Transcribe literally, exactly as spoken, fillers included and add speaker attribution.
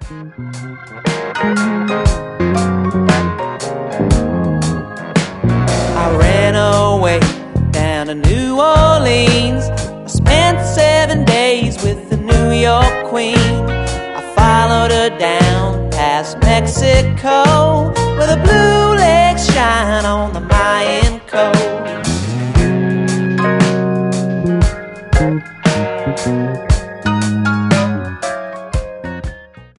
Speaker 1: I ran away down to New Orleans. I spent seven days with the New York Queen. I followed her down past Mexico, where the blue lakes shine on the Mayan coast.